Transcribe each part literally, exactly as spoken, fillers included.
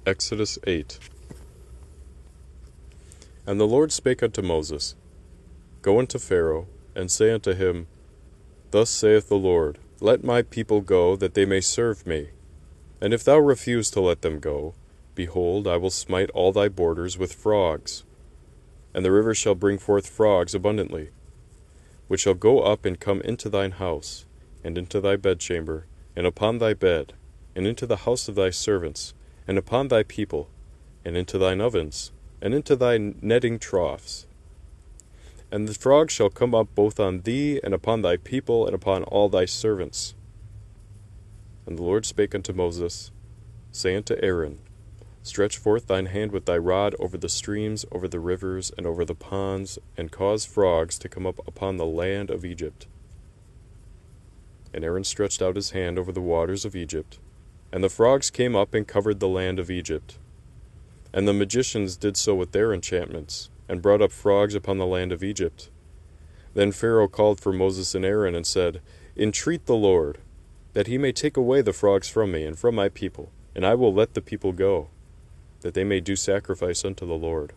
Exodus eight. And the Lord spake unto Moses, Go unto Pharaoh, and say unto him, Thus saith the Lord, Let my people go, that they may serve me. And if thou refuse to let them go, behold, I will smite all thy borders with frogs. And the river shall bring forth frogs abundantly, which shall go up and come into thine house, and into thy bedchamber, and upon thy bed, and into the house of thy servants, and upon thy people, and into thine ovens, and into thy netting troughs. And the frogs shall come up both on thee, and upon thy people, and upon all thy servants. And the Lord spake unto Moses, Say unto Aaron, Stretch forth thine hand with thy rod over the streams, over the rivers, and over the ponds, and cause frogs to come up upon the land of Egypt. And Aaron stretched out his hand over the waters of Egypt, and the frogs came up and covered the land of Egypt. And the magicians did so with their enchantments, and brought up frogs upon the land of Egypt. Then Pharaoh called for Moses and Aaron, and said, Entreat the Lord, that he may take away the frogs from me and from my people, and I will let the people go, that they may do sacrifice unto the Lord.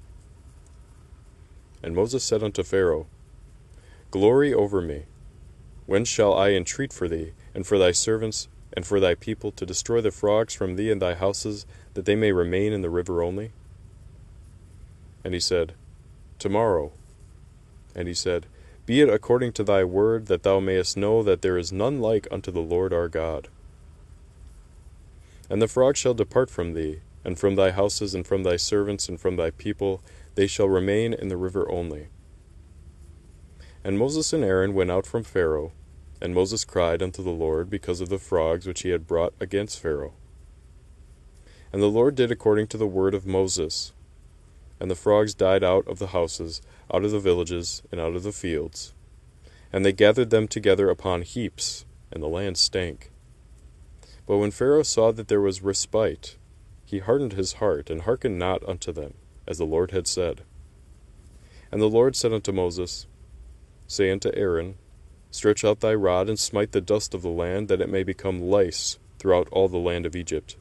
And Moses said unto Pharaoh, Glory over me. When shall I entreat for thee, and for thy servants, and for thy people, to destroy the frogs from thee and thy houses, that they may remain in the river only? And he said, Tomorrow. And he said, Be it according to thy word, that thou mayest know that there is none like unto the Lord our God. And the frogs shall depart from thee, and from thy houses, and from thy servants, and from thy people, they shall remain in the river only. And Moses and Aaron went out from Pharaoh, and Moses cried unto the Lord because of the frogs which he had brought against Pharaoh. And the Lord did according to the word of Moses. And the frogs died out of the houses, out of the villages, and out of the fields. And they gathered them together upon heaps, and the land stank. But when Pharaoh saw that there was respite, he hardened his heart, and hearkened not unto them, as the Lord had said. And the Lord said unto Moses, Say unto Aaron, Stretch out thy rod, and smite the dust of the land, that it may become lice throughout all the land of Egypt.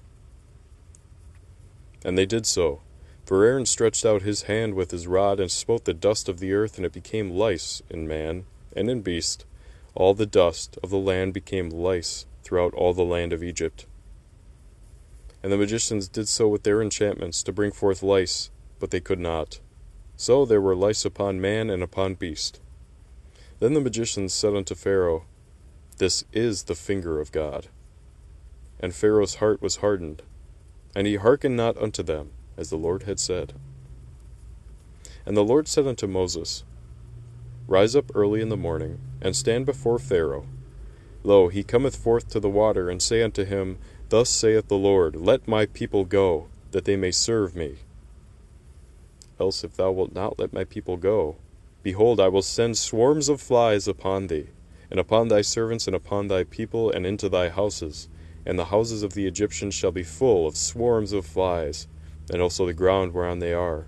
And they did so. For Aaron stretched out his hand with his rod, and smote the dust of the earth, and it became lice in man and in beast. All the dust of the land became lice throughout all the land of Egypt. And the magicians did so with their enchantments, to bring forth lice, but they could not. So there were lice upon man and upon beast. Then the magicians said unto Pharaoh, This is the finger of God. And Pharaoh's heart was hardened, and he hearkened not unto them, as the Lord had said. And the Lord said unto Moses, Rise up early in the morning, and stand before Pharaoh. Lo, he cometh forth to the water, and say unto him, Thus saith the Lord, Let my people go, that they may serve me. Else if thou wilt not let my people go, behold, I will send swarms of flies upon thee, and upon thy servants, and upon thy people, and into thy houses, and the houses of the Egyptians shall be full of swarms of flies, and also the ground whereon they are.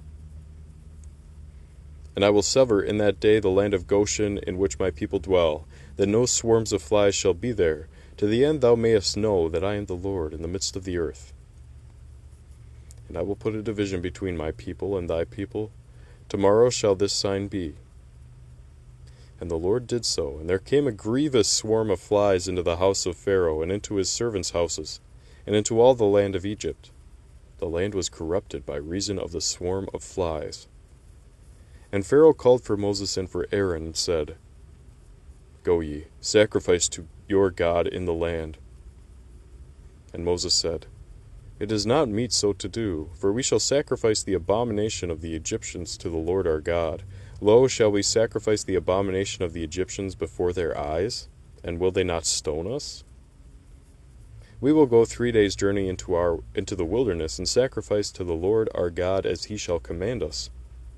And I will sever in that day the land of Goshen, in which my people dwell, that no swarms of flies shall be there, to the end thou mayest know that I am the Lord in the midst of the earth. And I will put a division between my people and thy people. Tomorrow shall this sign be. And the Lord did so, and there came a grievous swarm of flies into the house of Pharaoh, and into his servants' houses, and into all the land of Egypt. The land was corrupted by reason of the swarm of flies. And Pharaoh called for Moses and for Aaron, and said, Go ye, sacrifice to your God in the land. And Moses said, It is not meet so to do, for we shall sacrifice the abomination of the Egyptians to the Lord our God. Lo, shall we sacrifice the abomination of the Egyptians before their eyes? And will they not stone us? We will go three days' journey into our into the wilderness, and sacrifice to the Lord our God as he shall command us.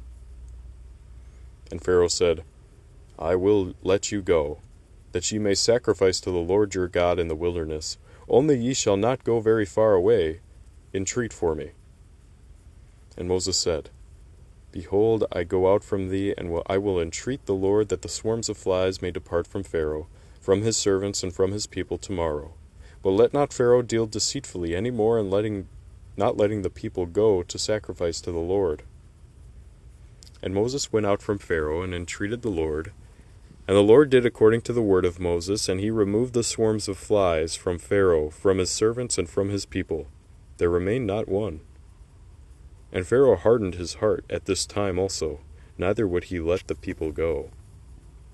And Pharaoh said, I will let you go, that ye may sacrifice to the Lord your God in the wilderness. Only ye shall not go very far away. Entreat for me. And Moses said, Behold, I go out from thee, and will, I will entreat the Lord that the swarms of flies may depart from Pharaoh, from his servants, and from his people tomorrow. But let not Pharaoh deal deceitfully any more in letting not letting the people go to sacrifice to the Lord. And Moses went out from Pharaoh and entreated the Lord. And the Lord did according to the word of Moses, and he removed the swarms of flies from Pharaoh, from his servants, and from his people. There remained not one. And Pharaoh hardened his heart at this time also, neither would he let the people go.